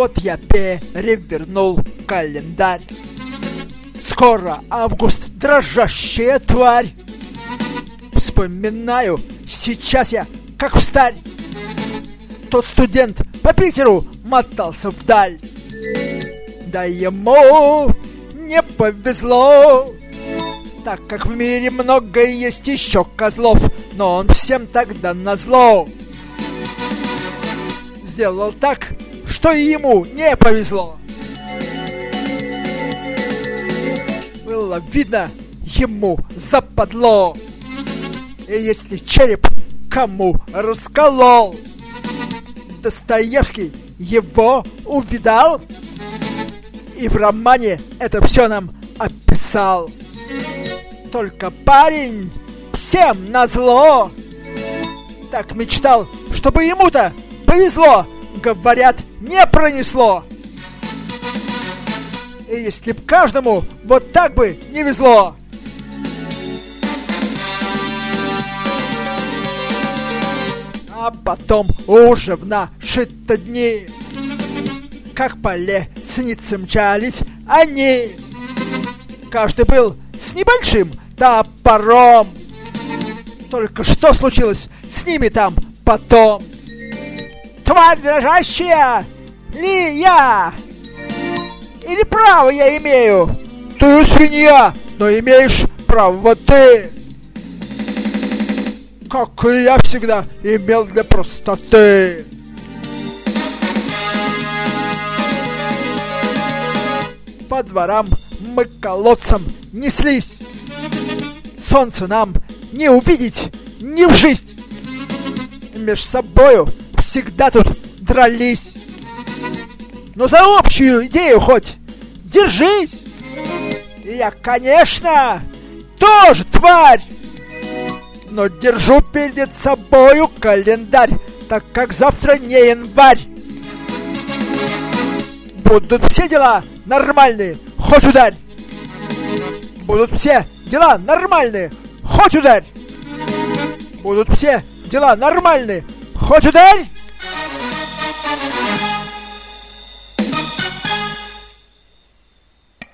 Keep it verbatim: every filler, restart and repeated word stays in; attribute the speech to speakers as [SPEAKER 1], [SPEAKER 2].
[SPEAKER 1] Вот я перевернул календарь. Скоро август, дрожащая тварь. Вспоминаю, сейчас я как встарь. Тот студент по Питеру мотался вдаль. Да ему не повезло, так как в мире много есть еще козлов, но он всем тогда назло сделал так, что и ему не повезло. Было видно, ему западло. И если череп кому расколол, Достоевский его увидал и в романе это все нам описал. Только парень всем назло так мечтал, чтобы ему-то повезло, говорят, не пронесло. И если б каждому вот так бы не везло. А потом уже в наши-то дни, как по лестнице мчались они. Каждый был с небольшим топором. Только что случилось с ними там потом? Тварь дрожащая ли я? Или право я имею? Ты свинья, но имеешь право ты. Как и я всегда имел для простоты. По дворам мы колодцам неслись. Солнце нам не увидеть, не в жизнь. Меж собою всегда тут дрались. Но за общую идею хоть держись. И я, конечно, тоже тварь, но держу перед собою календарь, так как завтра не январь. Будут все дела нормальные, хоть ударь. Будут все дела нормальные, хоть ударь. Будут все дела нормальные, хоть ударь.